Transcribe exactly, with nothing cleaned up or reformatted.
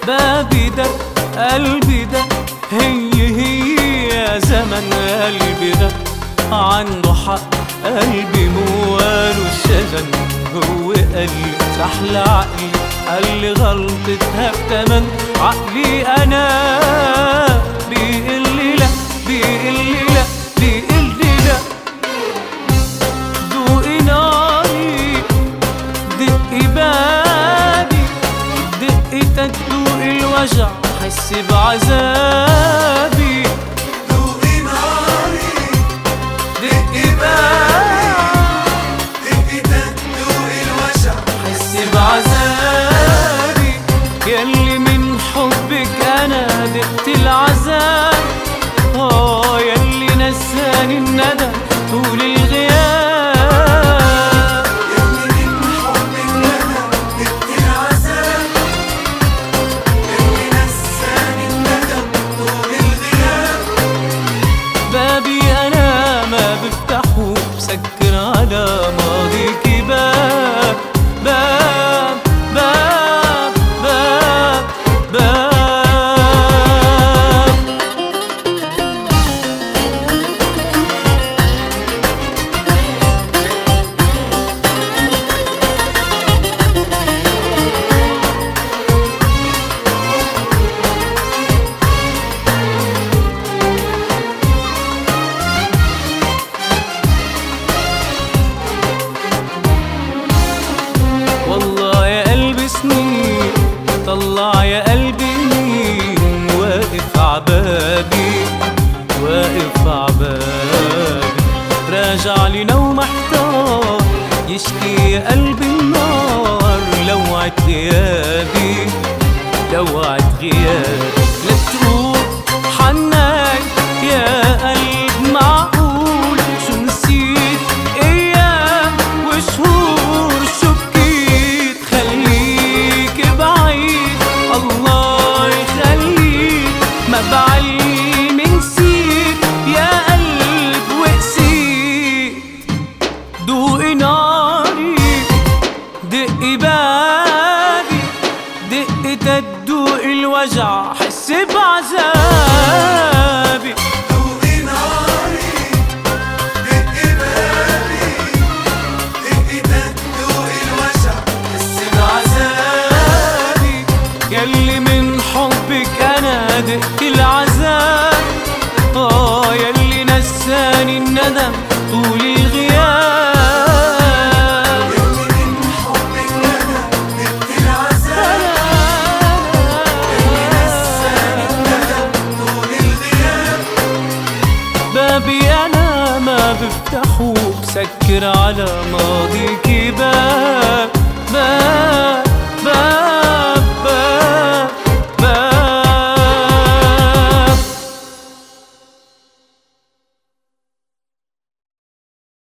بابي ده قلبي ده هي هي يا زمن قلبي ده عنده حق قلبي مواله الشجن هو قالي سحل عقلي قال لي غلطتها بتمن عقلي انا بيقول لي لا بيقول لي لا بيقول لي لا دوقي ناري دقي بابي دقي تدوقي الوجع حسي بعذابي دوقي ناري دقي بابي دقي تدوقي الوجع حسي بعذابي ياللي من حبك انا دقت العذاب اه ياللي نساني الندى طول الغياب ياللي من حبك انا دقت العذاب ياللي نساني الندم طول الغياب بابي انا ما بفتحه بسكر على ماضيكي باب باب باب باب باب والله يا قلبي سنين طلع يا قلبي مين واقف عبابي واقف عبابي راجع لنا ومحتار يشكي يا قلبي النار لوعة غيابي لوعة غيابي لا تروح حناي يا قلب معقول شو نسيت ايام وشهور شو بكيت خليك بعيد الله يخليك ما بعلمي نسيت يا قلب وقسيت دوقي ناري دقي بابي دقي تدوقي الوجع حسي بعذابي دوقي ناري دقي بابي دقي تدوقي الوجع حسي بعذابي ياللي من حبك انا دقت العذاب اه ياللي نساني الندم طول الغياب ياللي من حبك انا دقت العذاب ياللي نساني الندم طول الغياب بابي انا ما بفتحه بسكر على ماضيكي باب باب